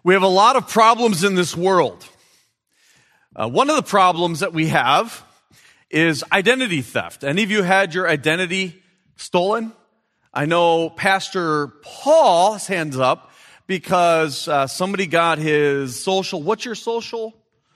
We have a lot of problems in this world. One of the problems that we have is identity theft. Any of you had your identity stolen? I know Pastor Paul's hands up because somebody got his social. What's your social?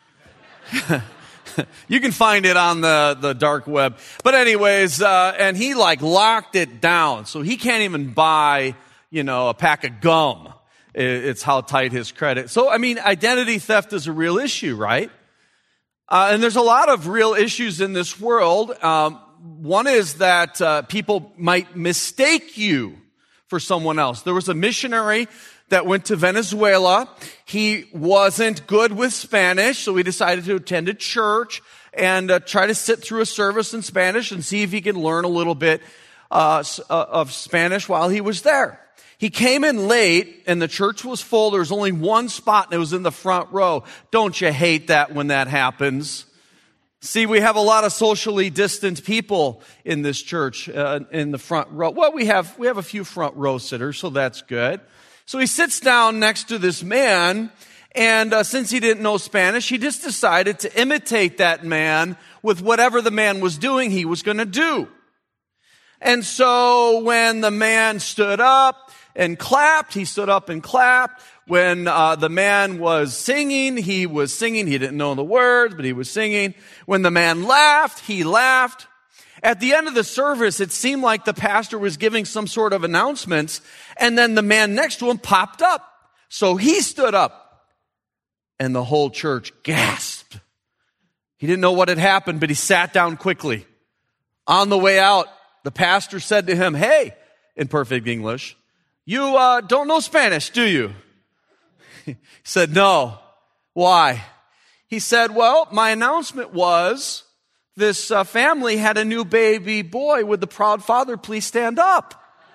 You can find it on the dark web. But anyways, and he locked it down. So he can't even buy, a pack of gum. It's how tight his credit. So, identity theft is a real issue, right? And there's a lot of real issues in this world. One is that people might mistake you for someone else. There was a missionary that went to Venezuela. He wasn't good with Spanish, so he decided to attend a church and try to sit through a service in Spanish and see if he could learn a little bit of Spanish while he was there. He came in late, and the church was full. There was only one spot, and it was in the front row. Don't you hate that when that happens? See, we have a lot of socially distant people in this church in the front row. Well, we have a few front row sitters, so that's good. So he sits down next to this man, and since he didn't know Spanish, he just decided to imitate that man with whatever the man was doing, he was going to do. And so when the man stood up and clapped, he stood up and clapped. When the man was singing, he was singing. He didn't know the words, but he was singing. When the man laughed, he laughed. At the end of the service, it seemed like the pastor was giving some sort of announcements, and then the man next to him popped up. So he stood up, and the whole church gasped. He didn't know what had happened, but he sat down quickly. On the way out, the pastor said to him, "Hey," in perfect English, "you don't know Spanish, do you?" He said, "No." "Why?" He said, "Well, my announcement was this family had a new baby boy. Would the proud father please stand up?"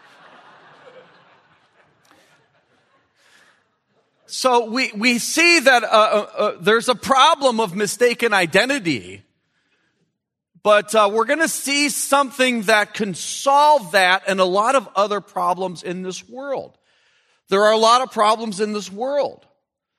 So we see that there's a problem of mistaken identity. But we're going to see something that can solve that and a lot of other problems in this world. There are a lot of problems in this world.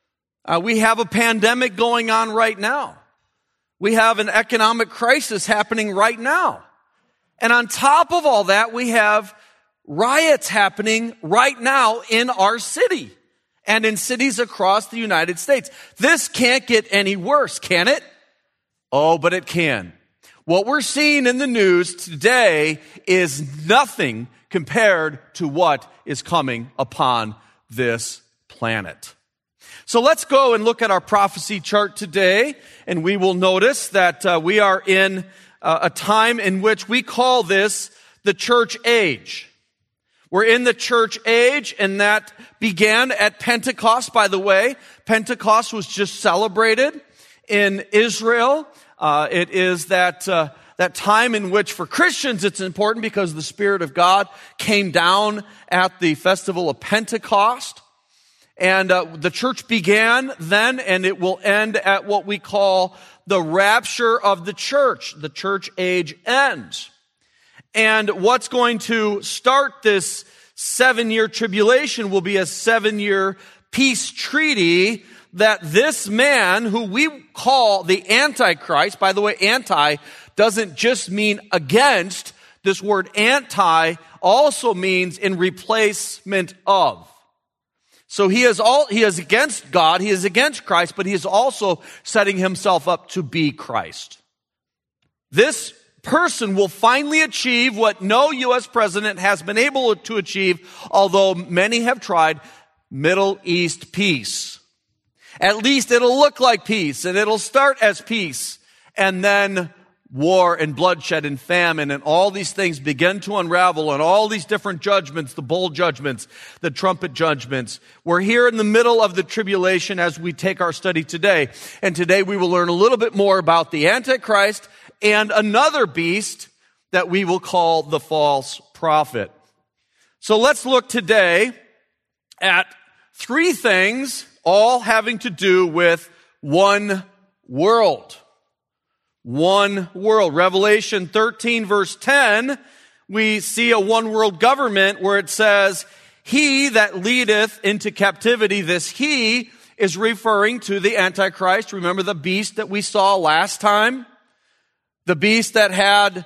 We have a pandemic going on right now. We have an economic crisis happening right now. And on top of all that, we have riots happening right now in our city and in cities across the United States. This can't get any worse, can it? Oh, but it can. What we're seeing in the news today is nothing compared to what is coming upon this planet. So let's go and look at our prophecy chart today, and we will notice that we are in a time in which we call this the church age. We're in the church age, and that began at Pentecost, by the way. Pentecost was just celebrated in Israel. It is that time in which for Christians it's important because the Spirit of God came down at the festival of Pentecost. And the church began then, and it will end at what we call the rapture of the church. The church age ends. And what's going to start this 7-year tribulation will be a 7-year peace treaty that this man, who we call the Antichrist, by the way, anti doesn't just mean against. This word anti also means in replacement of. So he is against God, he is against Christ, but he is also setting himself up to be Christ. This person will finally achieve what no U.S. president has been able to achieve, although many have tried: Middle East peace. At least it'll look like peace, and it'll start as peace, and then war and bloodshed and famine and all these things begin to unravel, and all these different judgments, the bowl judgments, the trumpet judgments. We're here in the middle of the tribulation as we take our study today. And today we will learn a little bit more about the Antichrist and another beast that we will call the false prophet. So let's look today at 3 things, all having to do with one world. One world. Revelation 13 verse 10, we see a one world government where it says, "He that leadeth into captivity," this he is referring to the Antichrist. Remember the beast that we saw last time? The beast that had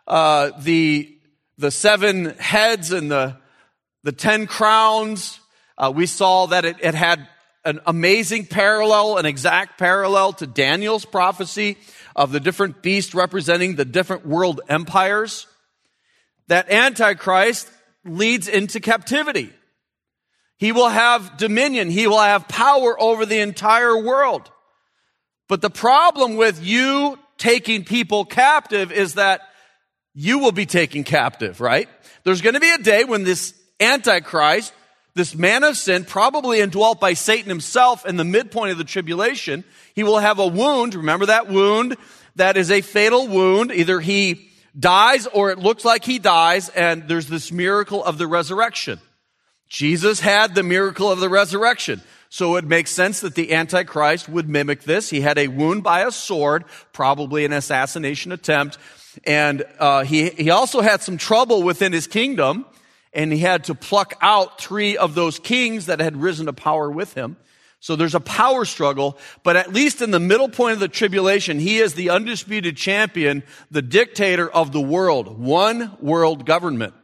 the 7 heads and the 10 crowns. We saw that it had an amazing parallel, an exact parallel to Daniel's prophecy of the different beasts representing the different world empires. That Antichrist leads into captivity. He will have dominion. He will have power over the entire world. But the problem with you taking people captive is that you will be taken captive, right? There's going to be a day when this Antichrist, this man of sin, probably indwelt by Satan himself in the midpoint of the tribulation, he will have a wound. Remember that wound? That is a fatal wound. Either he dies or it looks like he dies, and there's this miracle of the resurrection. Jesus had the miracle of the resurrection. So it makes sense that the Antichrist would mimic this. He had a wound by a sword, probably an assassination attempt. And he also had some trouble within his kingdom, and he had to pluck out 3 of those kings that had risen to power with him. So there's a power struggle, but at least in the middle point of the tribulation, he is the undisputed champion, the dictator of the world, one world government.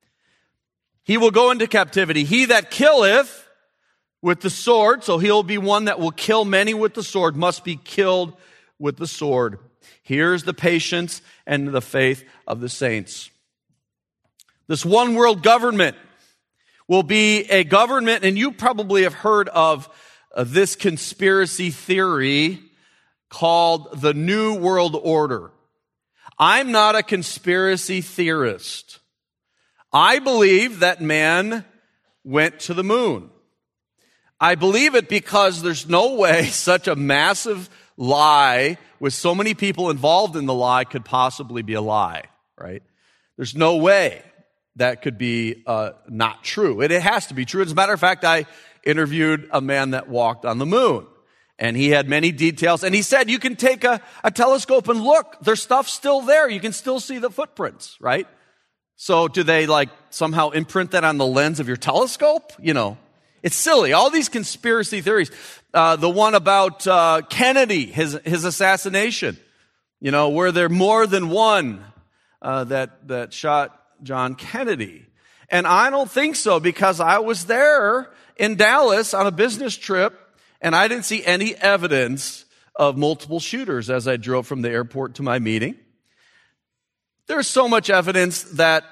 He will go into captivity. He that killeth with the sword, so he'll be one that will kill many with the sword, must be killed with the sword. Here's the patience and the faith of the saints. This one world government will be a government, and you probably have heard of this conspiracy theory called the New World Order. I'm not a conspiracy theorist. I believe that man went to the moon. I believe it because there's no way such a massive lie with so many people involved in the lie could possibly be a lie, right? There's no way that could be not true. It has to be true. As a matter of fact, I interviewed a man that walked on the moon, and he had many details, and he said, you can take a telescope and look, there's stuff still there. You can still see the footprints, right? So do they somehow imprint that on the lens of your telescope? It's silly. All these conspiracy theories. The one about Kennedy, his assassination. Were there more than one that shot John Kennedy? And I don't think so, because I was there in Dallas on a business trip, and I didn't see any evidence of multiple shooters as I drove from the airport to my meeting. There's so much evidence that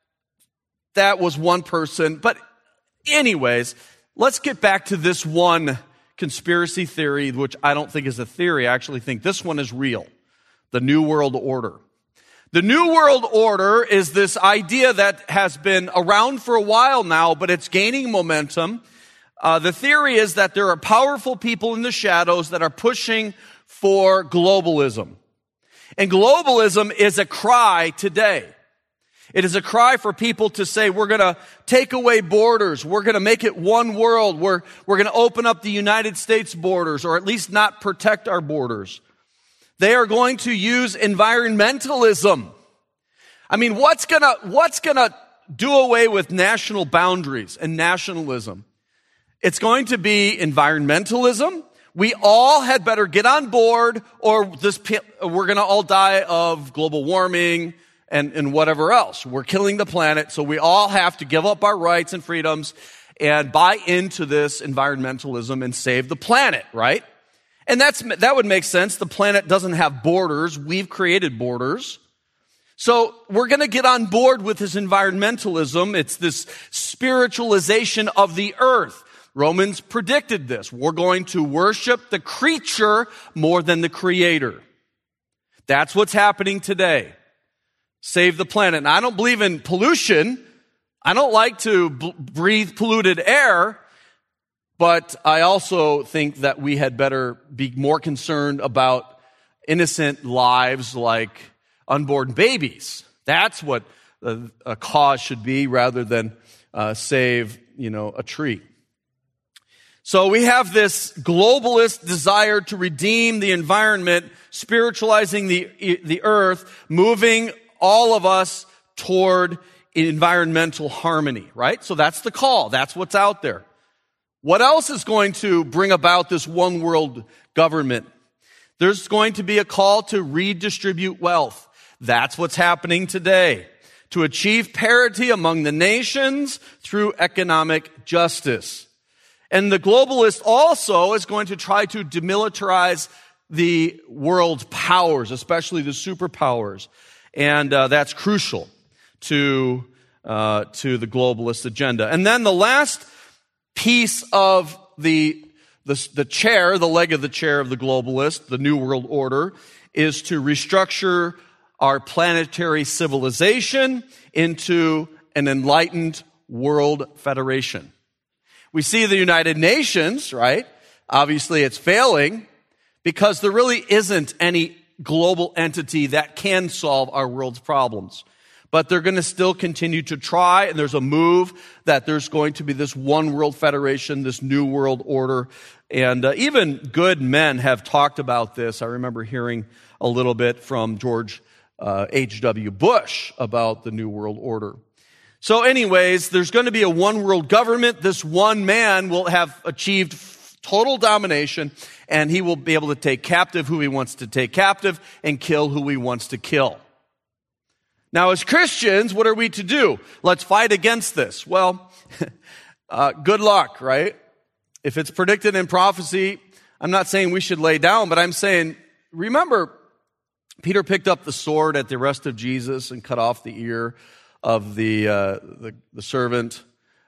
was one person. But anyways, let's get back to this one conspiracy theory, which I don't think is a theory. I actually think this one is real. The New World Order. The New World Order is this idea that has been around for a while now, but it's gaining momentum. The theory is that there are powerful people in the shadows that are pushing for globalism. And globalism is a cry today. It is a cry for people to say, we're going to take away borders. We're going to make it one world. We're going to open up the United States borders, or at least not protect our borders. They are going to use environmentalism. I mean, what's going to do away with national boundaries and nationalism? It's going to be environmentalism. We all had better get on board, or we're going to all die of global warming and whatever else. We're killing the planet, so we all have to give up our rights and freedoms and buy into this environmentalism and save the planet, right? And that would make sense. The planet doesn't have borders. We've created borders. So we're going to get on board with this environmentalism. It's this spiritualization of the earth. Romans predicted this. We're going to worship the creature more than the creator. That's what's happening today. Save the planet. And I don't believe in pollution. I don't like to breathe polluted air. But I also think that we had better be more concerned about innocent lives like unborn babies. That's what a cause should be, rather than save, a tree. So we have this globalist desire to redeem the environment, spiritualizing the earth, moving all of us toward environmental harmony, right? So that's the call. That's what's out there. What else is going to bring about this one world government? There's going to be a call to redistribute wealth. That's what's happening today. To achieve parity among the nations through economic justice. And the globalist also is going to try to demilitarize the world powers, especially the superpowers. And that's crucial to the globalist agenda. And then the last piece of the chair, the leg of the chair of the globalist, the New World Order, is to restructure our planetary civilization into an enlightened world federation. We see the United Nations, right? Obviously it's failing because there really isn't any global entity that can solve our world's problems. But they're going to still continue to try, and there's a move that there's going to be this one world federation, this new world order. And even good men have talked about this. I remember hearing a little bit from George H.W. Bush about the new world order. So anyways, there's going to be a one world government. This one man will have achieved total domination, and he will be able to take captive who he wants to take captive and kill who he wants to kill. Now, as Christians, what are we to do? Let's fight against this. Well, good luck, right? If it's predicted in prophecy, I'm not saying we should lay down, but I'm saying, remember, Peter picked up the sword at the arrest of Jesus and cut off the ear of the servant,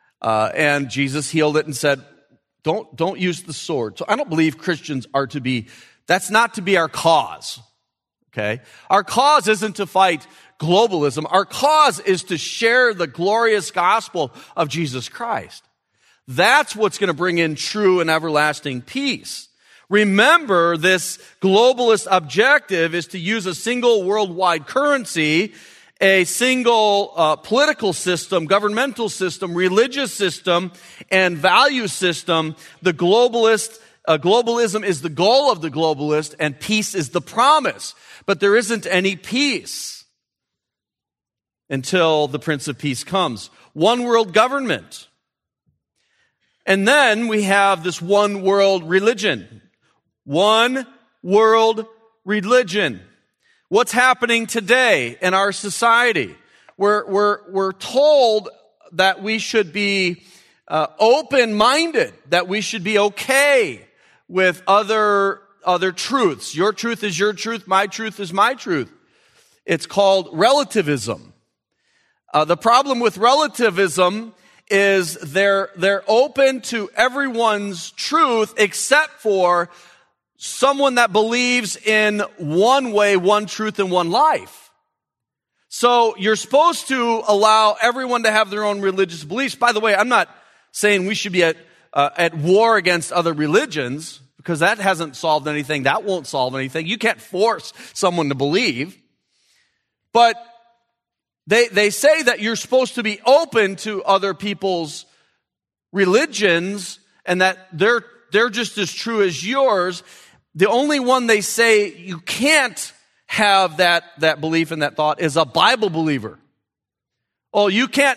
and Jesus healed it and said, don't use the sword. So I don't believe Christians are to be, that's not to be our cause, okay? Our cause isn't to fight globalism. Our cause is to share the glorious gospel of Jesus Christ. That's what's going to bring in true and everlasting peace. Remember, this globalist objective is to use a single worldwide currency, a single political system, governmental system, religious system, and value system. The globalism is the goal of the globalist, and peace is the promise. But there isn't any peace until the Prince of Peace comes. One world government. And then we have this one world religion. One world religion. What's happening today in our society? We're told that we should be open-minded, that we should be okay with other truths. Your truth is your truth, my truth is my truth. It's called relativism. The problem with relativism is they're open to everyone's truth except for someone that believes in one way, one truth, and one life. So you're supposed to allow everyone to have their own religious beliefs. By the way, I'm not saying we should be at war against other religions, because that hasn't solved anything. That won't solve anything. You can't force someone to believe. But they say that you're supposed to be open to other people's religions and that they're just as true as yours. The only one they say you can't have that belief and that thought is a Bible believer. Oh, you can't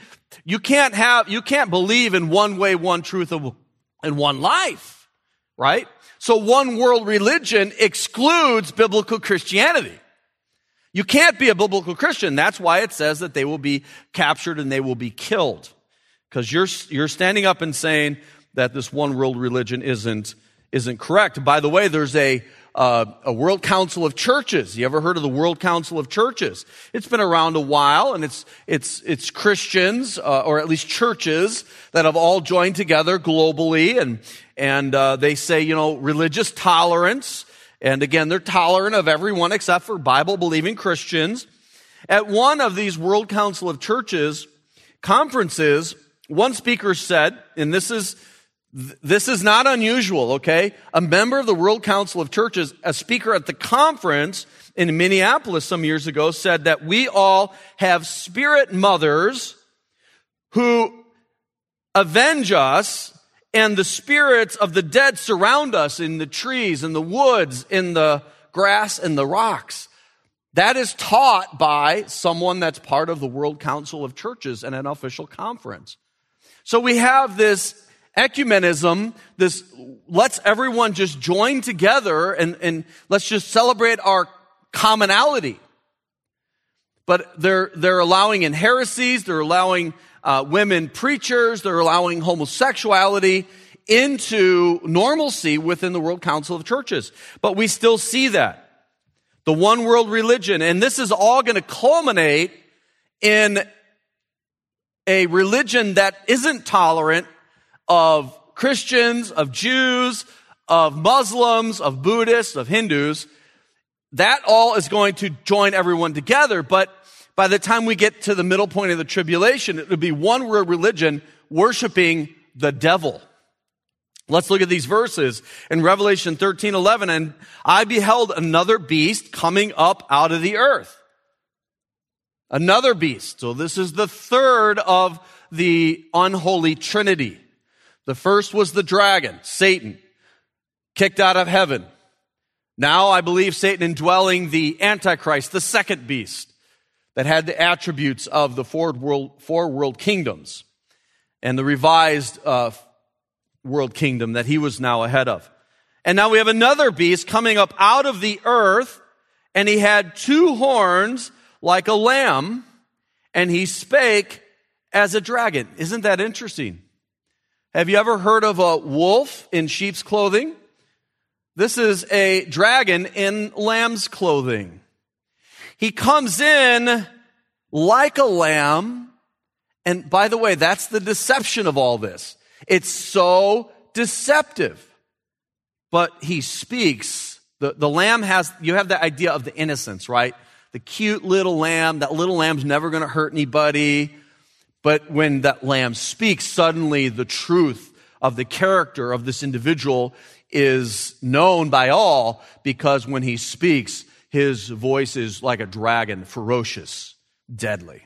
believe in one way, one truth, and one life, right? So one world religion excludes biblical Christianity. You can't be a biblical Christian. That's why it says that they will be captured and they will be killed. Because you're standing up and saying that this one world religion isn't correct. By the way, there's a World Council of Churches. You ever heard of the World Council of Churches? It's been around a while, and it's Christians, or at least churches, that have all joined together globally, and they say, religious tolerance. And again, they're tolerant of everyone except for Bible-believing Christians. At one of these World Council of Churches conferences, one speaker said, and this is not unusual, okay? A member of the World Council of Churches, a speaker at the conference in Minneapolis some years ago, said that we all have spirit mothers who avenge us, and the spirits of the dead surround us in the trees, in the woods, in the grass, and the rocks. That is taught by someone that's part of the World Council of Churches and an official conference. So we have this Ecumenism, this lets everyone just join together and let's just celebrate our commonality. But they're allowing in heresies, they're allowing women preachers, they're allowing homosexuality into normalcy within the World Council of Churches. But we still see that. The one world religion. And this is all going to culminate in a religion that isn't tolerant of Christians, of Jews, of Muslims, of Buddhists, of Hindus. That all is going to join everyone together. But by the time we get to the middle point of the tribulation, it will be one world religion worshiping the devil. Let's look at these verses in Revelation 13:11. And I beheld another beast coming up out of the earth. Another beast. So this is the third of the unholy trinity. The first was the dragon, Satan, kicked out of heaven. Now I believe Satan indwelling the Antichrist, the second beast that had the attributes of the four world kingdoms and the revised world kingdom that he was now ahead of. And now we have another beast coming up out of the earth, and he had two horns like a lamb, and he spake as a dragon. Isn't that interesting? Have you ever heard of a wolf in sheep's clothing? This is a dragon in lamb's clothing. He comes in like a lamb, and by the way, that's the deception of all this. It's so deceptive. But he speaks. The lamb has, you have the idea of the innocence, right? The cute little lamb, that little lamb's never going to hurt anybody. But when that lamb speaks, suddenly the truth of the character of this individual is known by all, because when he speaks, his voice is like a dragon, ferocious, deadly.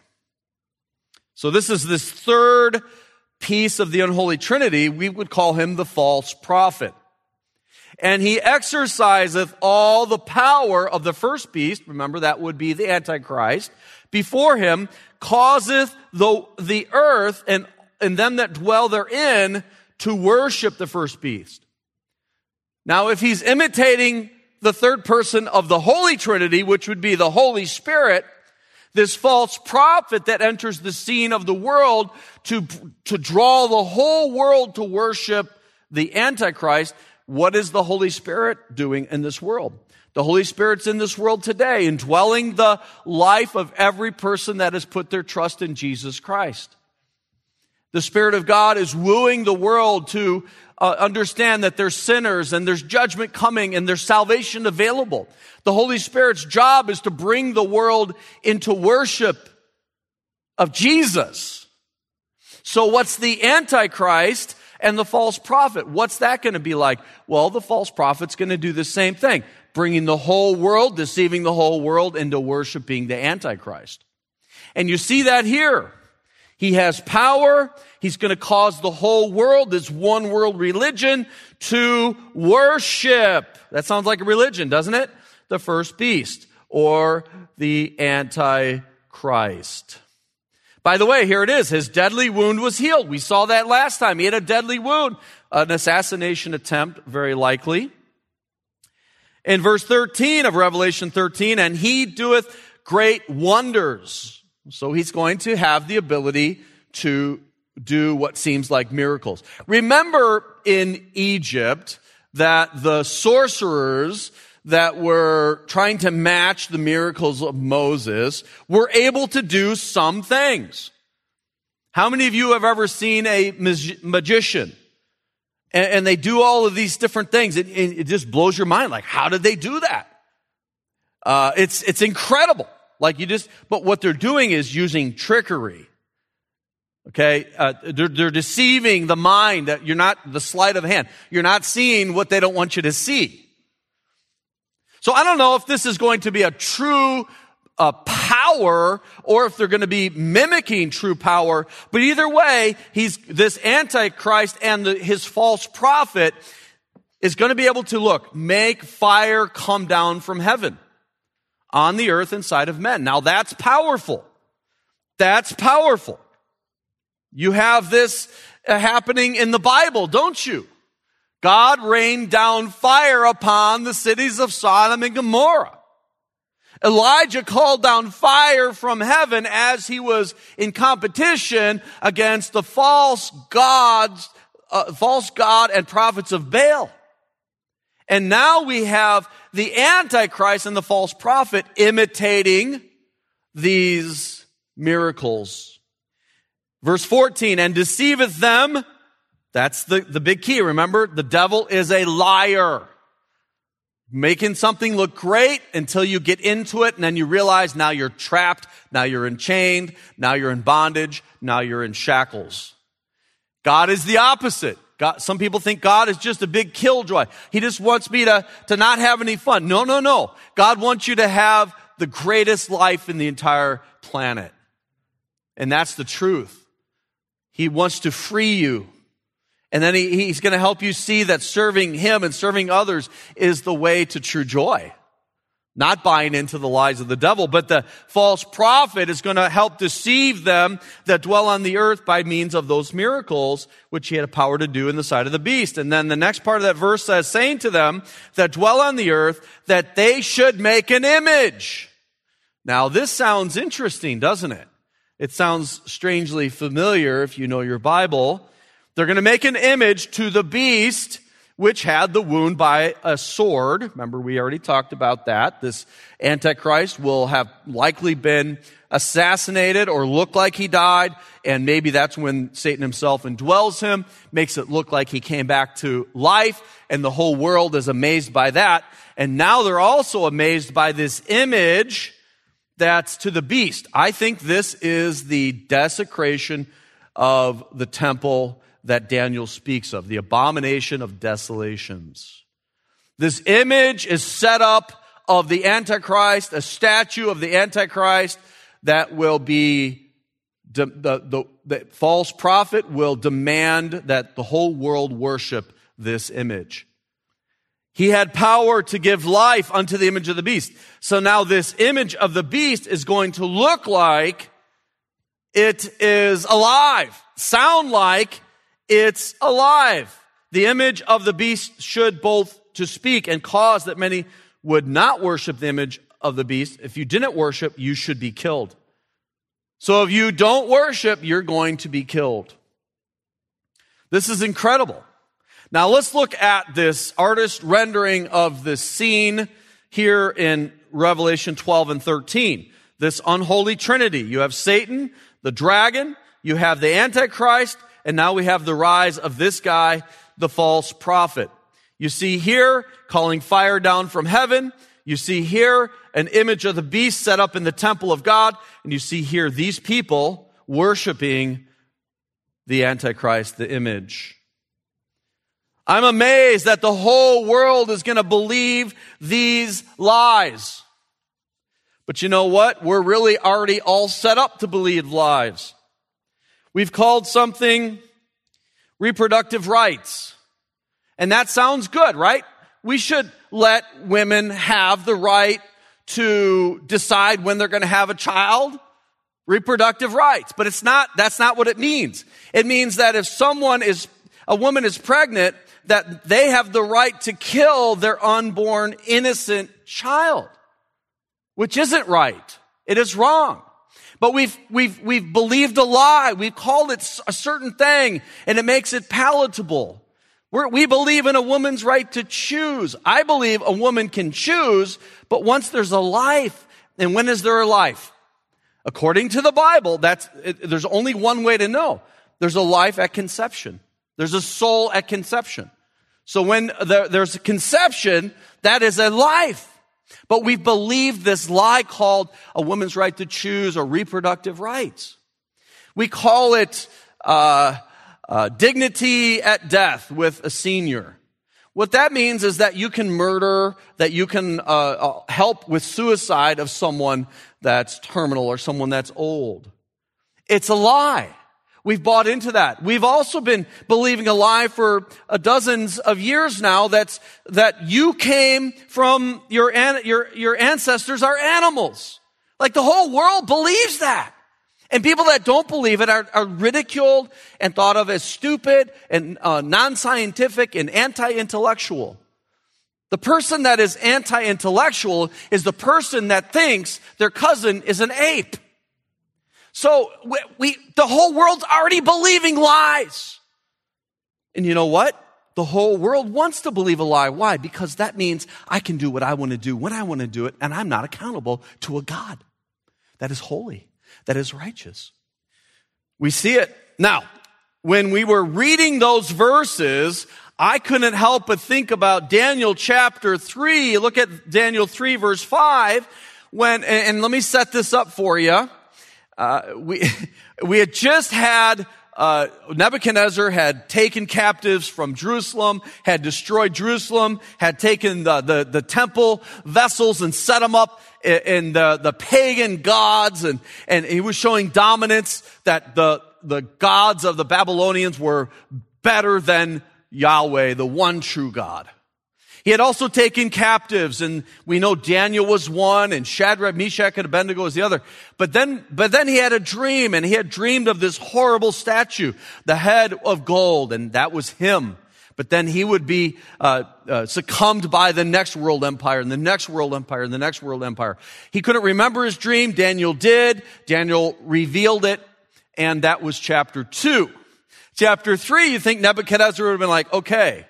So this is this third piece of the unholy trinity. We would call him the false prophet. And he exerciseth all the power of the first beast, remember that would be the Antichrist, before him, causeth the earth and them that dwell therein to worship the first beast. Now, if he's imitating the third person of the Holy Trinity, which would be the Holy Spirit, this false prophet that enters the scene of the world to draw the whole world to worship the Antichrist, what is the Holy Spirit doing in this world? The Holy Spirit's in this world today, indwelling the life of every person that has put their trust in Jesus Christ. The Spirit of God is wooing the world to understand that there's sinners and there's judgment coming and there's salvation available. The Holy Spirit's job is to bring the world into worship of Jesus. So what's the Antichrist and the false prophet? What's that going to be like? Well, the false prophet's going to do the same thing, bringing the whole world, deceiving the whole world into worshiping the Antichrist. And you see that here. He has power. He's going to cause the whole world, this one world religion, to worship. That sounds like a religion, doesn't it? The first beast, or the Antichrist. By the way, here it is. His deadly wound was healed. We saw that last time. He had a deadly wound, an assassination attempt, very likely. In verse 13 of Revelation 13, and he doeth great wonders. So he's going to have the ability to do what seems like miracles. Remember in Egypt that the sorcerers that were trying to match the miracles of Moses were able to do some things. How many of you have ever seen a magician? And they do all of these different things. It just blows your mind. Like, how did they do that? It's incredible. But what they're doing is using trickery. Okay? They're deceiving the mind that you're not, the sleight of hand. You're not seeing what they don't want you to see. So I don't know if this is going to be a true power or if they're going to be mimicking true power. But either way, this Antichrist and his false prophet is going to be able to, make fire come down from heaven on the earth inside of men. Now that's powerful. That's powerful. You have this happening in the Bible, don't you? God rained down fire upon the cities of Sodom and Gomorrah. Elijah called down fire from heaven as he was in competition against the false god and prophets of Baal. And now we have the Antichrist and the false prophet imitating these miracles. Verse 14, and deceiveth them. That's the big key. Remember, the devil is a liar. Making something look great until you get into it, and then you realize now you're trapped, now you're enchained, now you're in bondage, now you're in shackles. God is the opposite. Some people think God is just a big killjoy. He just wants me to not have any fun. No. God wants you to have the greatest life in the entire planet. And that's the truth. He wants to free you. And then he's going to help you see that serving him and serving others is the way to true joy. Not buying into the lies of the devil, but the false prophet is going to help deceive them that dwell on the earth by means of those miracles, which he had a power to do in the sight of the beast. And then the next part of that verse says, saying to them that dwell on the earth, that they should make an image. Now this sounds interesting, doesn't it? It sounds strangely familiar if you know your Bible. They're going to make an image to the beast, which had the wound by a sword. Remember, we already talked about that. This Antichrist will have likely been assassinated or look like he died, and maybe that's when Satan himself indwells him, makes it look like he came back to life, and the whole world is amazed by that. And now they're also amazed by this image that's to the beast. I think this is the desecration of the temple that Daniel speaks of, the abomination of desolations. This image is set up of the Antichrist, a statue of the Antichrist that will be, the false prophet will demand that the whole world worship this image. He had power to give life unto the image of the beast. So now this image of the beast is going to look like it is alive, sound like it's alive. The image of the beast should both to speak and cause that many would not worship the image of the beast. If you didn't worship, you should be killed. So if you don't worship, you're going to be killed. This is incredible. Now let's look at this artist rendering of the scene here in Revelation 12 and 13. This unholy trinity. You have Satan, the dragon, you have the Antichrist, and now we have the rise of this guy, the false prophet. You see here, calling fire down from heaven. You see here, an image of the beast set up in the temple of God. And you see here, these people worshiping the Antichrist, the image. I'm amazed that the whole world is going to believe these lies. But you know what? We're really already all set up to believe lies. We've called something reproductive rights. And that sounds good, right? We should let women have the right to decide when they're going to have a child. Reproductive rights. But that's not what it means. It means that if a woman is pregnant, that they have the right to kill their unborn innocent child. Which isn't right. It is wrong. But we've believed a lie. We've called it a certain thing, and it makes it palatable. We believe in a woman's right to choose. I believe a woman can choose, but once there's a life, and when is there a life? According to the Bible, there's only one way to know. There's a life at conception. There's a soul at conception. So when there's a conception, that is a life. But we've believed this lie called a woman's right to choose or reproductive rights. We call it dignity at death with a senior. What that means is that you can murder, that you can help with suicide of someone that's terminal or someone that's old. It's a lie. We've bought into that. We've also been believing a lie for dozens of years now that you came from your ancestors are animals. Like the whole world believes that. And people that don't believe it are ridiculed and thought of as stupid and non-scientific and anti-intellectual. The person that is anti-intellectual is the person that thinks their cousin is an ape. So the whole world's already believing lies. And you know what? The whole world wants to believe a lie. Why? Because that means I can do what I want to do when I want to do it, and I'm not accountable to a God that is holy, that is righteous. We see it. Now, when we were reading those verses, I couldn't help but think about Daniel chapter 3. Look at Daniel 3 verse 5. And let me set this up for you. We had just had Nebuchadnezzar had taken captives from Jerusalem, had destroyed Jerusalem, had taken the temple vessels and set them up in the pagan gods, and he was showing dominance that the gods of the Babylonians were better than Yahweh, the one true God. He had also taken captives, and we know Daniel was one, and Shadrach, Meshach, and Abednego was the other. But then he had a dream, and he had dreamed of this horrible statue, the head of gold, and that was him. But then he would be succumbed by the next world empire, and the next world empire, and the next world empire. He couldn't remember his dream. Daniel did. Daniel revealed it, and that was chapter 2. Chapter 3, you think Nebuchadnezzar would have been like, okay,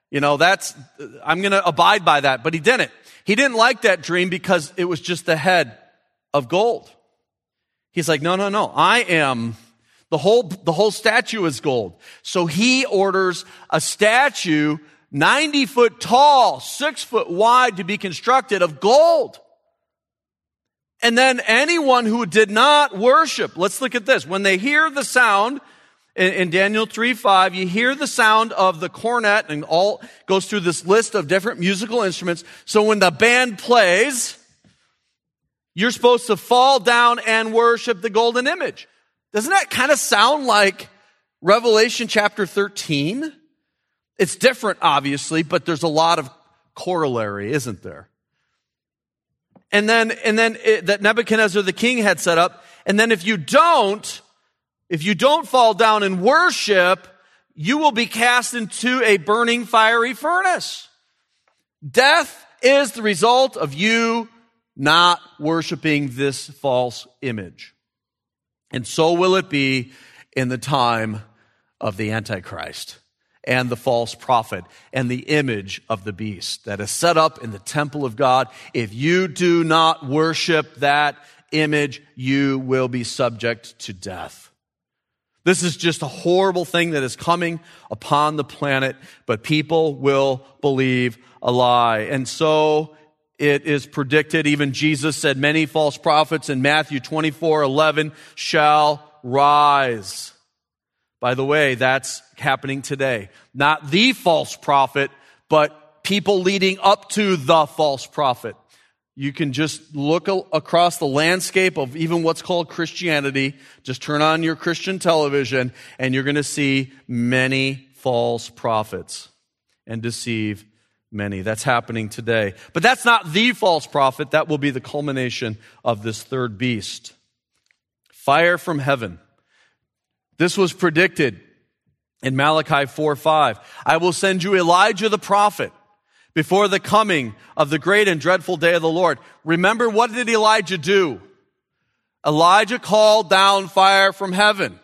I'm going to abide by that. But he didn't. He didn't like that dream because it was just the head of gold. He's like, no. I am, the whole statue is gold. So he orders a statue 90 foot tall, 6 foot wide to be constructed of gold. And then anyone who did not worship, let's look at this. When they hear the sound, in Daniel 3:5, you hear the sound of the cornet, and all goes through this list of different musical instruments. So when the band plays, you're supposed to fall down and worship the golden image. Doesn't that kind of sound like Revelation chapter 13? It's different, obviously, but there's a lot of corollary, isn't there? And then that Nebuchadnezzar the king had set up. And then if you don't fall down and worship, you will be cast into a burning fiery furnace. Death is the result of you not worshiping this false image. And so will it be in the time of the Antichrist and the false prophet and the image of the beast that is set up in the temple of God. If you do not worship that image, you will be subject to death. This is just a horrible thing that is coming upon the planet, but people will believe a lie. And so it is predicted, even Jesus said, many false prophets in Matthew 24:11 shall rise. By the way, that's happening today. Not the false prophet, but people leading up to the false prophet. You can just look across the landscape of even what's called Christianity. Just turn on your Christian television, and you're going to see many false prophets and deceive many. That's happening today. But that's not the false prophet. That will be the culmination of this third beast. Fire from heaven. This was predicted in Malachi 4:5. I will send you Elijah the prophet before the coming of the great and dreadful day of the Lord. Remember, what did Elijah do? Elijah called down fire from heaven.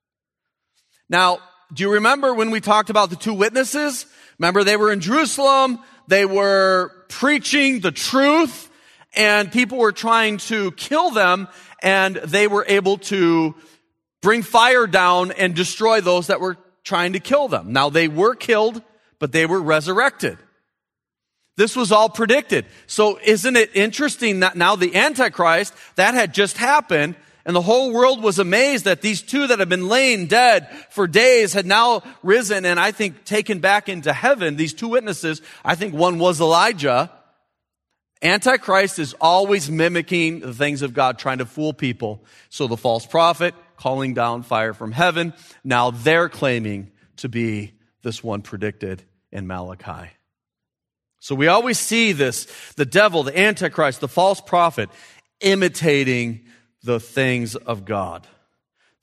Now, do you remember when we talked about the two witnesses? Remember, they were in Jerusalem, they were preaching the truth, and people were trying to kill them, and they were able to bring fire down and destroy those that were trying to kill them. Now, they were killed, but they were resurrected. This was all predicted. So isn't it interesting that now the Antichrist, that had just happened, and the whole world was amazed that these two that had been laying dead for days had now risen and I think taken back into heaven. These two witnesses, I think one was Elijah. Antichrist is always mimicking the things of God, trying to fool people. So the false prophet calling down fire from heaven, now they're claiming to be this one predicted in Malachi. So we always see this, the devil, the Antichrist, the false prophet, imitating the things of God.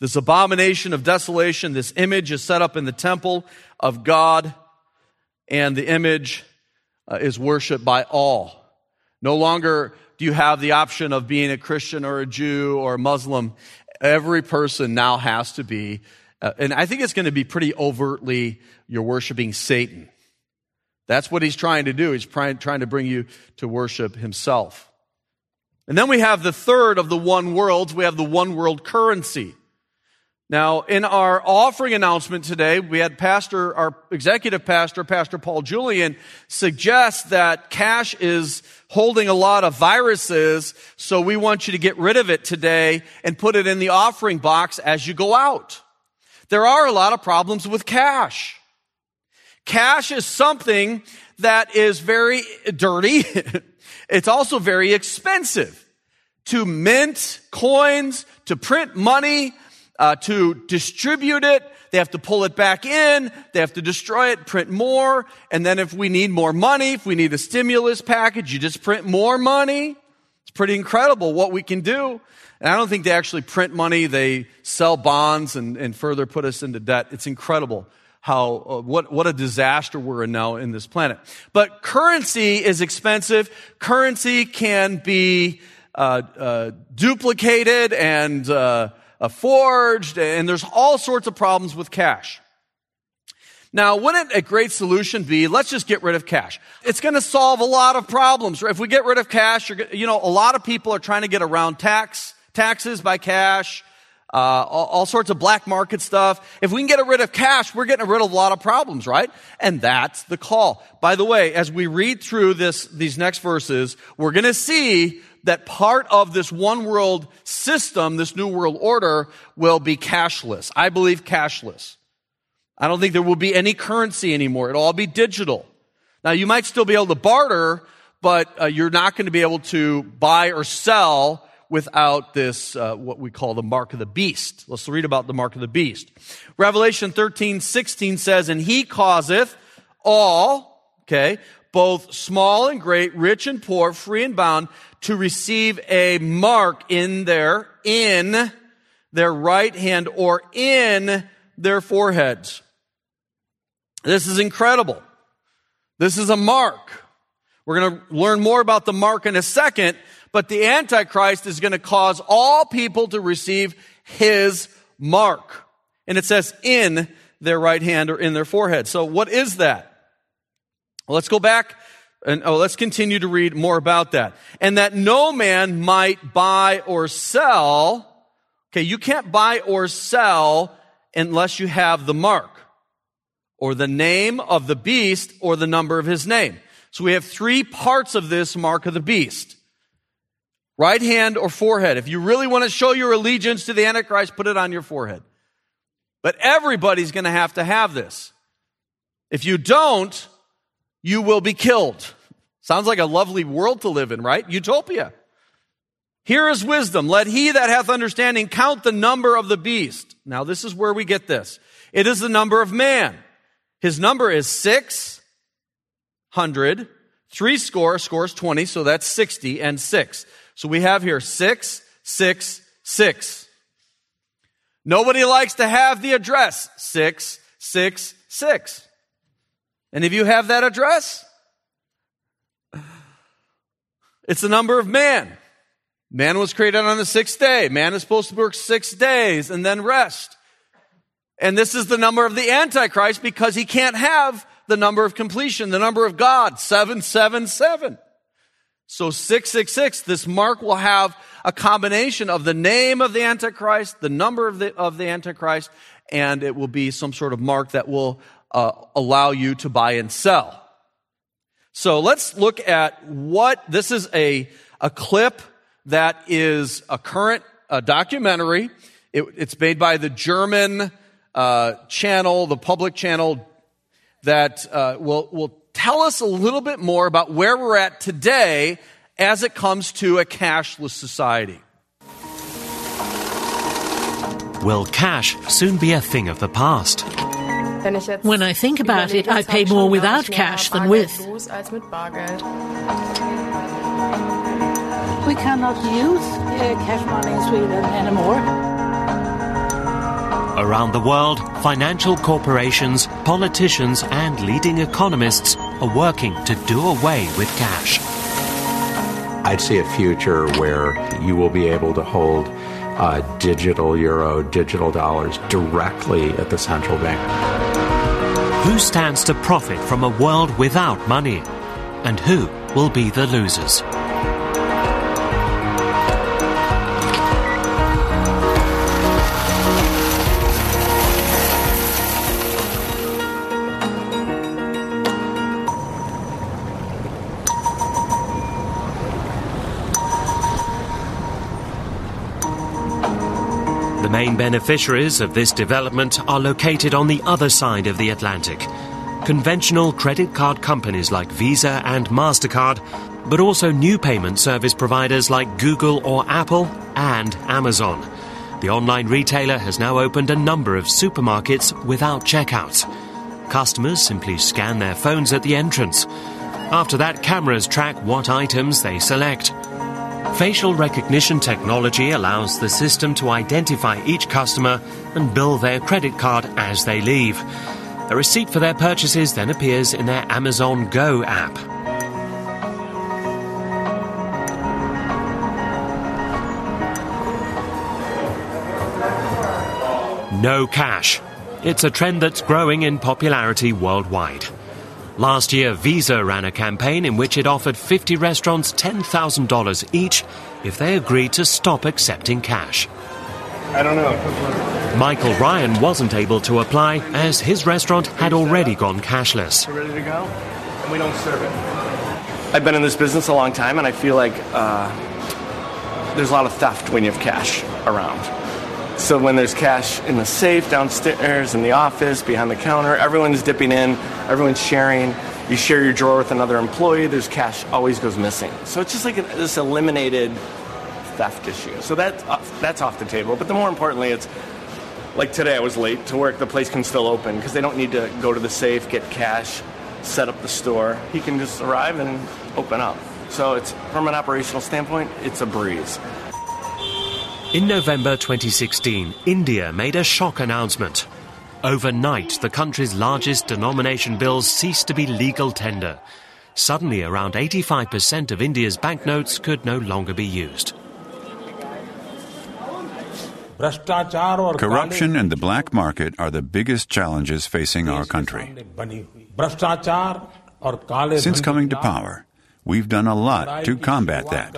This abomination of desolation, this image is set up in the temple of God, and the image is worshiped by all. No longer do you have the option of being a Christian or a Jew or a Muslim. Every person now has to be, and I think it's going to be pretty overtly, you're worshiping Satan. That's what he's trying to do. He's trying to bring you to worship himself. And then we have the third of the one worlds. We have the one world currency. Now, in our offering announcement today, we had our executive pastor, Pastor Paul Julian, suggest that cash is holding a lot of viruses, so we want you to get rid of it today and put it in the offering box as you go out. There are a lot of problems with cash. Cash is something that is very dirty. It's also very expensive to mint coins, to print money, to distribute it. They have to pull it back in. They have to destroy it, print more. And then if we need more money, if we need a stimulus package, you just print more money. It's pretty incredible what we can do. And I don't think they actually print money. They sell bonds and further put us into debt. It's incredible how what a disaster we're in now in this planet. But currency is expensive. Currency can be duplicated and forged, and there's all sorts of problems with cash. Now, wouldn't a great solution be, let's just get rid of cash? It's going to solve a lot of problems. If we get rid of cash, a lot of people are trying to get around taxes by cash, all sorts of black market stuff. If we can get rid of cash, we're getting rid of a lot of problems, right? And that's the call. By the way, as we read through these next verses, we're going to see that part of this one world system, this new world order, will be cashless. I believe cashless. I don't think there will be any currency anymore. It'll all be digital. Now, you might still be able to barter, but you're not going to be able to buy or sell without this, what we call the mark of the beast. Let's read about the mark of the beast. Revelation 13:16 says, "And he causeth all," both small and great, rich and poor, free and bound, to receive a mark in their right hand or in their foreheads. This is incredible. This is a mark. We're going to learn more about the mark in a second, but the Antichrist is going to cause all people to receive his mark. And it says in their right hand or in their forehead. So what is that? Well, let's go back and let's continue to read more about that. "And that no man might buy or sell." Okay, you can't buy or sell unless you have the mark or the name of the beast or the number of his name. So we have three parts of this mark of the beast. Right hand or forehead. If you really want to show your allegiance to the Antichrist, put it on your forehead. But everybody's going to have this. If you don't, you will be killed. Sounds like a lovely world to live in, right? Utopia. "Here is wisdom. Let he that hath understanding count the number of the beast." Now this is where we get this. It is the number of man. His number is 600. 60 scores 20, so that's 60 and 6. So we have here 666. Nobody likes to have the address 666. And if you have that address, it's the number of man. Man was created on the sixth day. Man is supposed to work 6 days and then rest. And this is the number of the Antichrist because he can't have the number of completion, the number of God, 777. So 666, this mark will have a combination of the name of the Antichrist, the number of the Antichrist, and it will be some sort of mark that will allow you to buy and sell. So let's look at this is a clip that is a current documentary. It's made by the German channel, the public channel, that will tell us a little bit more about where we're at today as it comes to a cashless society. Will cash soon be a thing of the past? When I think about it, I pay more without cash than with. We cannot use cash money in Sweden anymore. Around the world, financial corporations, politicians, and leading economists are working to do away with cash. I'd see a future where you will be able to hold digital euro, digital dollars directly at the central bank. Who stands to profit from a world without money? And who will be the losers? The main beneficiaries of this development are located on the other side of the Atlantic. Conventional credit card companies like Visa and MasterCard, but also new payment service providers like Google or Apple and Amazon. The online retailer has now opened a number of supermarkets without checkout. Customers simply scan their phones at the entrance. After that, cameras track what items they select. Facial recognition technology allows the system to identify each customer and bill their credit card as they leave. A receipt for their purchases then appears in their Amazon Go app. No cash. It's a trend that's growing in popularity worldwide. Last year, Visa ran a campaign in which it offered 50 restaurants $10,000 each if they agreed to stop accepting cash. I don't know. Michael Ryan wasn't able to apply as his restaurant had already gone cashless. We're ready to go, and we don't serve it. I've been in this business a long time, and I feel like there's a lot of theft when you have cash around. So when there's cash in the safe, downstairs, in the office, behind the counter, everyone's dipping in, everyone's sharing. You share your drawer with another employee, there's cash always goes missing. So it's just like this eliminated theft issue. So that's off the table. But the more importantly, it's like today I was late to work. The place can still open because they don't need to go to the safe, get cash, set up the store. He can just arrive and open up. So it's from an operational standpoint, it's a breeze. In November 2016, India made a shock announcement. Overnight, the country's largest denomination bills ceased to be legal tender. Suddenly, around 85% of India's banknotes could no longer be used. Corruption and the black market are the biggest challenges facing our country. Since coming to power, we've done a lot to combat that.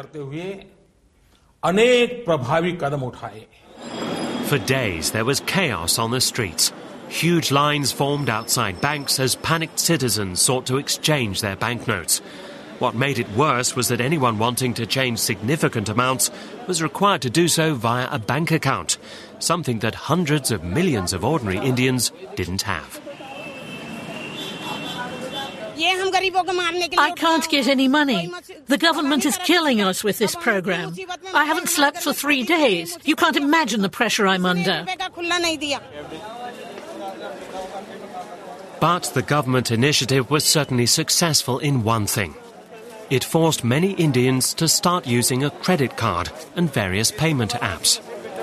For days, there was chaos on the streets. Huge lines formed outside banks as panicked citizens sought to exchange their banknotes. What made it worse was that anyone wanting to change significant amounts was required to do so via a bank account, something that hundreds of millions of ordinary Indians didn't have. I can't get any money. The government is killing us with this program. I haven't slept for 3 days. You can't imagine the pressure I'm under. But the government initiative was certainly successful in one thing. It forced many Indians to start using a credit card and various payment apps.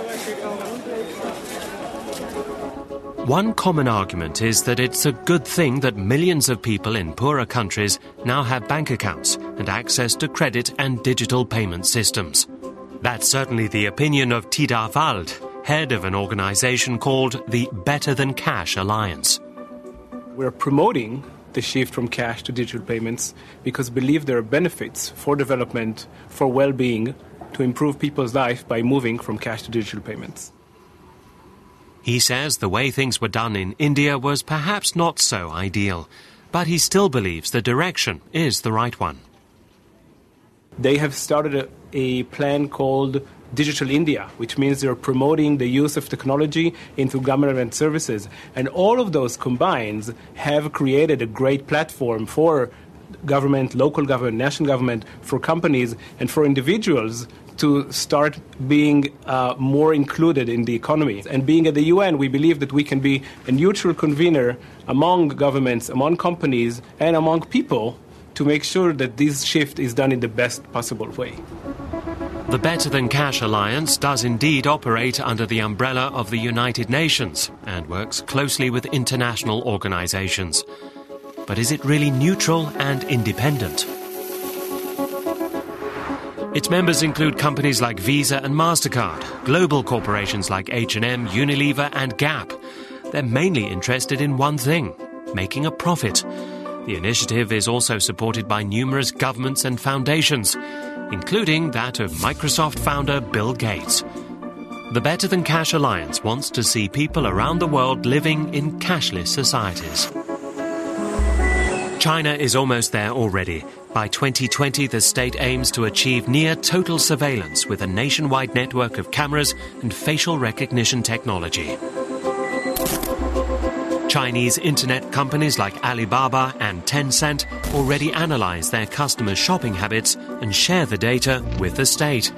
One common argument is that it's a good thing that millions of people in poorer countries now have bank accounts and access to credit and digital payment systems. That's certainly the opinion of Tidar Wald, head of an organization called the Better Than Cash Alliance. We're promoting the shift from cash to digital payments because we believe there are benefits for development, for well-being, to improve people's life by moving from cash to digital payments. He says the way things were done in India was perhaps not so ideal, but he still believes the direction is the right one. They have started a plan called Digital India, which means they're promoting the use of technology into government services. And all of those combined have created a great platform for government, local government, national government, for companies and for individuals to start being more included in the economy. And being at the UN, we believe that we can be a neutral convener among governments, among companies, and among people to make sure that this shift is done in the best possible way. The Better Than Cash Alliance does indeed operate under the umbrella of the United Nations and works closely with international organizations. But is it really neutral and independent? Its members include companies like Visa and MasterCard, global corporations like H&M, Unilever and Gap. They're mainly interested in one thing: making a profit. The initiative is also supported by numerous governments and foundations, including that of Microsoft founder Bill Gates. The Better Than Cash Alliance wants to see people around the world living in cashless societies. China is almost there already. By 2020, the state aims to achieve near total surveillance with a nationwide network of cameras and facial recognition technology. Chinese internet companies like Alibaba and Tencent already analyze their customers' shopping habits and share the data with the state.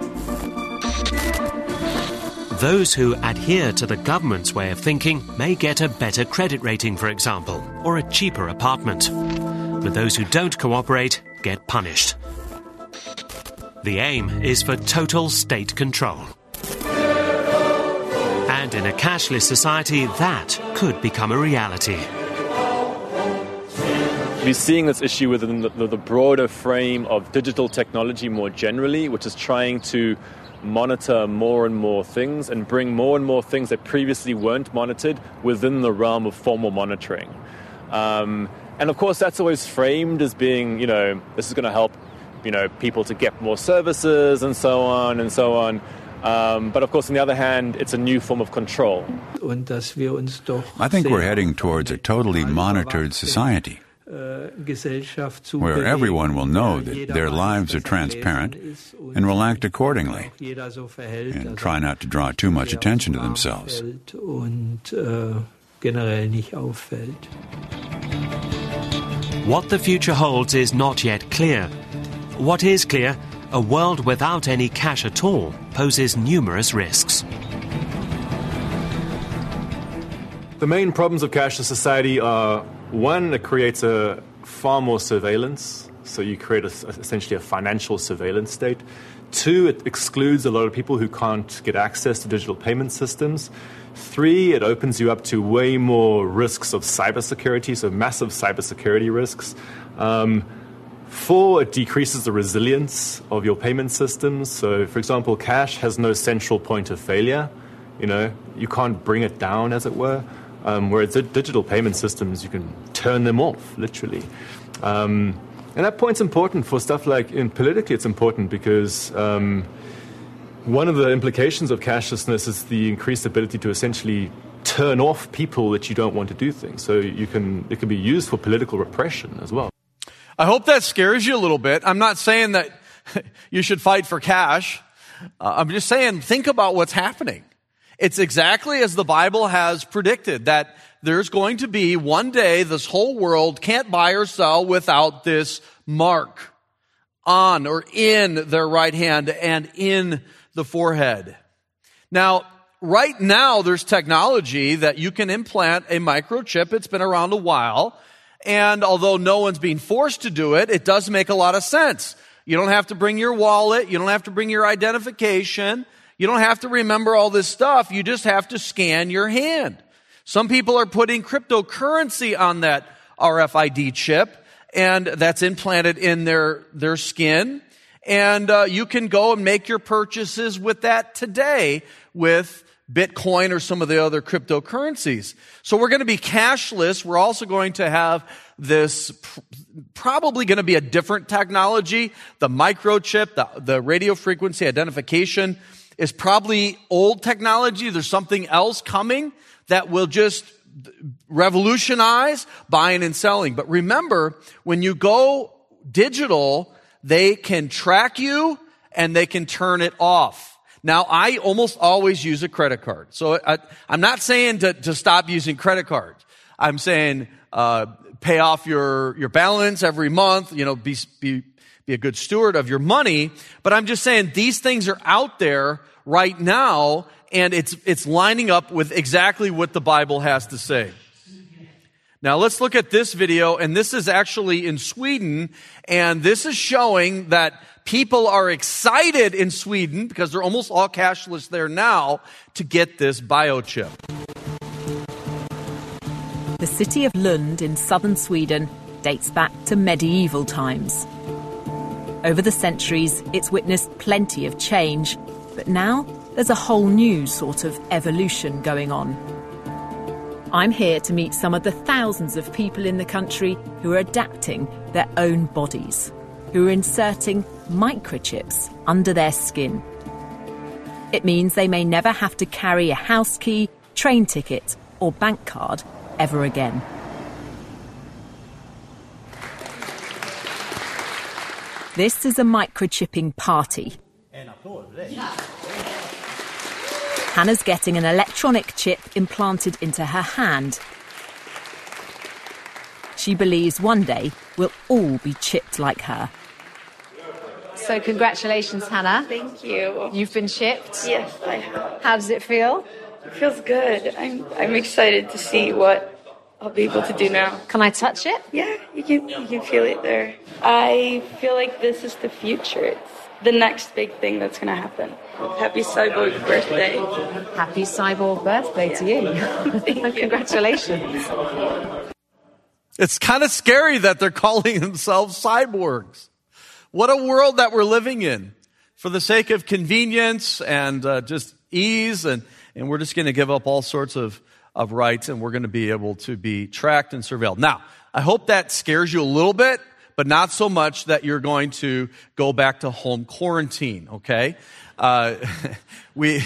Those who adhere to the government's way of thinking may get a better credit rating, for example, or a cheaper apartment. But those who don't cooperate get punished. The aim is for total state control. And in a cashless society, that could become a reality. We're seeing this issue within the broader frame of digital technology more generally, which is trying to monitor more and more things and bring more and more things that previously weren't monitored within the realm of formal monitoring. And of course, that's always framed as being, this is going to help, people to get more services and so on and so on. But of course, on the other hand, it's a new form of control. I think we're heading towards a totally monitored society, where everyone will know that their lives are transparent and will act accordingly, and try not to draw too much attention to themselves. What the future holds is not yet clear. What is clear, a world without any cash at all poses numerous risks. The main problems of cashless society are, one, it creates a far more surveillance, so you create essentially a financial surveillance state. Two, it excludes a lot of people who can't get access to digital payment systems. Three, it opens you up to way more risks of cybersecurity, so massive cybersecurity risks. Four, it decreases the resilience of your payment systems. So, for example, cash has no central point of failure. You can't bring it down, as it were. Whereas digital payment systems, you can turn them off, literally. And that point's important for stuff like, politically it's important because one of the implications of cashlessness is the increased ability to essentially turn off people that you don't want to do things. So it can be used for political repression as well. I hope that scares you a little bit. I'm not saying that you should fight for cash. I'm just saying, think about what's happening. It's exactly as the Bible has predicted, that there's going to be one day this whole world can't buy or sell without this mark on or in their right hand and in the forehead. Now, right now, there's technology that you can implant a microchip. It's been around a while. And although no one's being forced to do it, it does make a lot of sense. You don't have to bring your wallet. You don't have to bring your identification. You don't have to remember all this stuff. You just have to scan your hand. Some people are putting cryptocurrency on that RFID chip, and that's implanted in their skin. And you can go and make your purchases with that today with Bitcoin or some of the other cryptocurrencies. So we're going to be cashless. We're also going to have this, probably going to be a different technology. The microchip, the radio frequency identification is probably old technology. There's something else coming that will just revolutionize buying and selling. But remember, when you go digital, they can track you and they can turn it off. Now, I almost always use a credit card. So I'm not saying to stop using credit cards. I'm saying pay off your balance every month, be a good steward of your money. But I'm just saying these things are out there right now, and it's lining up with exactly what the Bible has to say. Now let's look at this video, and this is actually in Sweden, and this is showing that people are excited in Sweden, because they're almost all cashless there now, to get this biochip. The city of Lund in southern Sweden dates back to medieval times. Over the centuries, it's witnessed plenty of change, but now there's a whole new sort of evolution going on. I'm here to meet some of the thousands of people in the country who are adapting their own bodies, who are inserting microchips under their skin. It means they may never have to carry a house key, train ticket, or bank card ever again. This is a microchipping party. Hannah's getting an electronic chip implanted into her hand. She believes one day we'll all be chipped like her. So congratulations, Hannah. Thank you. You've been chipped? Yes, I have. How does it feel? It feels good. I'm excited to see what I'll be able to do now. Can I touch it? Yeah, you can feel it there. I feel like this is the future. It's the next big thing that's going to happen. Happy cyborg birthday. Happy cyborg birthday to you. Congratulations. It's kind of scary that they're calling themselves cyborgs. What a world that we're living in. For the sake of convenience and just ease, and we're just going to give up all sorts of rights, and we're going to be able to be tracked and surveilled. Now, I hope that scares you a little bit, but not so much that you're going to go back to home quarantine, okay? We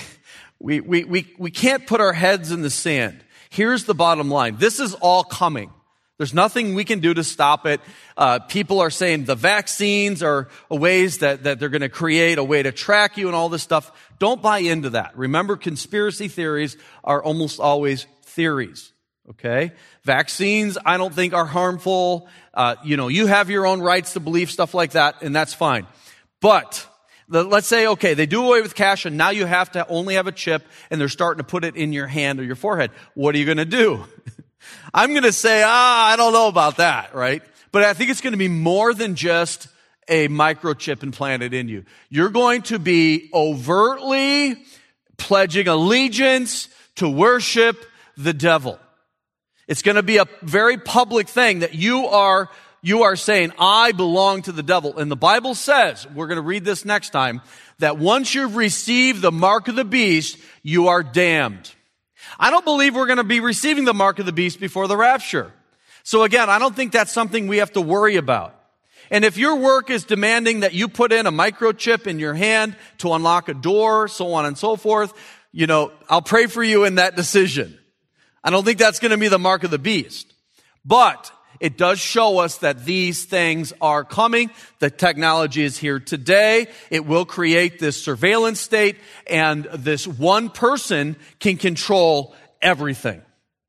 can't put our heads in the sand. Here's the bottom line. This is all coming. There's nothing we can do to stop it. People are saying the vaccines are ways that they're going to create a way to track you and all this stuff. Don't buy into that. Remember, conspiracy theories are almost always theories, okay? Vaccines, I don't think are harmful. You have your own rights to believe stuff like that, and that's fine. But let's say, okay, they do away with cash, and now you have to only have a chip, and they're starting to put it in your hand or your forehead. What are you going to do? I'm going to say, I don't know about that, right? But I think it's going to be more than just a microchip implanted in you. You're going to be overtly pledging allegiance to worship the devil. It's going to be a very public thing that you are saying, I belong to the devil. And the Bible says, we're going to read this next time, that once you've received the mark of the beast, you are damned. I don't believe we're going to be receiving the mark of the beast before the rapture. So again, I don't think that's something we have to worry about. And if your work is demanding that you put in a microchip in your hand to unlock a door, so on and so forth, I'll pray for you in that decision. I don't think that's going to be the mark of the beast. But it does show us that these things are coming. The technology is here today. It will create this surveillance state, and this one person can control everything.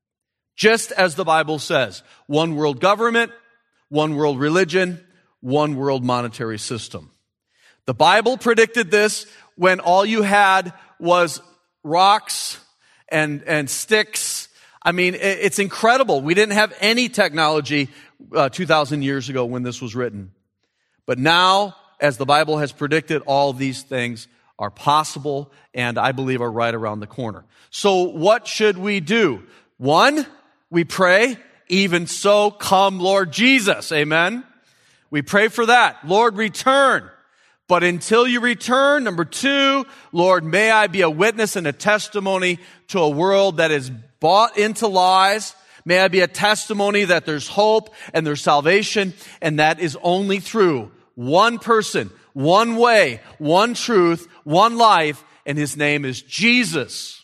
Just as the Bible says, one world government, one world religion, one world monetary system. The Bible predicted this when all you had was rocks and sticks. I mean, it's incredible. We didn't have any technology 2,000 years ago when this was written. But now, as the Bible has predicted, all of these things are possible and I believe are right around the corner. So what should we do? One, we pray, even so, come Lord Jesus. Amen. We pray for that. Lord, return. But until you return, number two, Lord, may I be a witness and a testimony to a world that is bought into lies. May I be a testimony that there's hope and there's salvation, and that is only through one person, one way, one truth, one life, and his name is Jesus.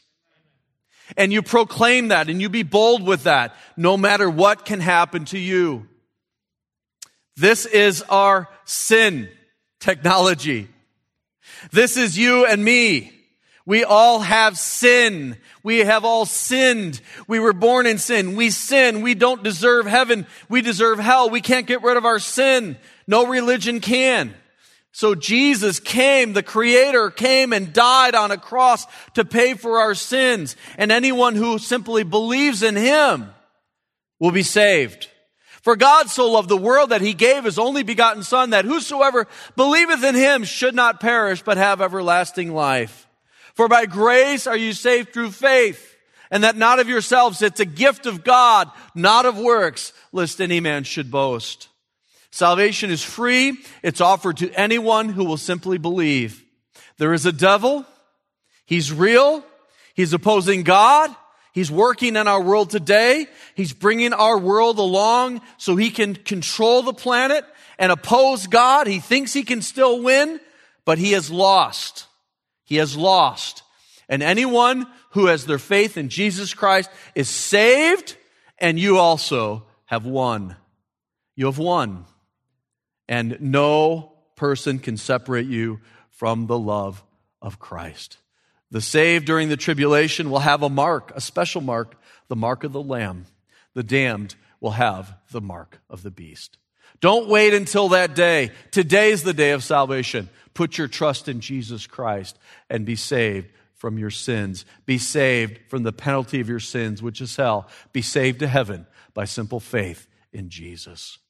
And you proclaim that, and you be bold with that, no matter what can happen to you. This is our sin technology. This is you and me. We all have sin. We have all sinned. We were born in sin. We sin. We don't deserve heaven. We deserve hell. We can't get rid of our sin. No religion can. So Jesus came, the Creator came and died on a cross to pay for our sins. And anyone who simply believes in Him will be saved. For God so loved the world that he gave his only begotten Son, that whosoever believeth in him should not perish, but have everlasting life. For by grace are you saved through faith, and that not of yourselves, it's a gift of God, not of works, lest any man should boast. Salvation is free. It's offered to anyone who will simply believe. There is a devil. He's real. He's opposing God. He's working in our world today. He's bringing our world along so he can control the planet and oppose God. He thinks he can still win, but he has lost. He has lost. And anyone who has their faith in Jesus Christ is saved, and you also have won. You have won. And no person can separate you from the love of Christ. The saved during the tribulation will have a mark, a special mark, the mark of the Lamb. The damned will have the mark of the beast. Don't wait until that day. Today's the day of salvation. Put your trust in Jesus Christ and be saved from your sins. Be saved from the penalty of your sins, which is hell. Be saved to heaven by simple faith in Jesus.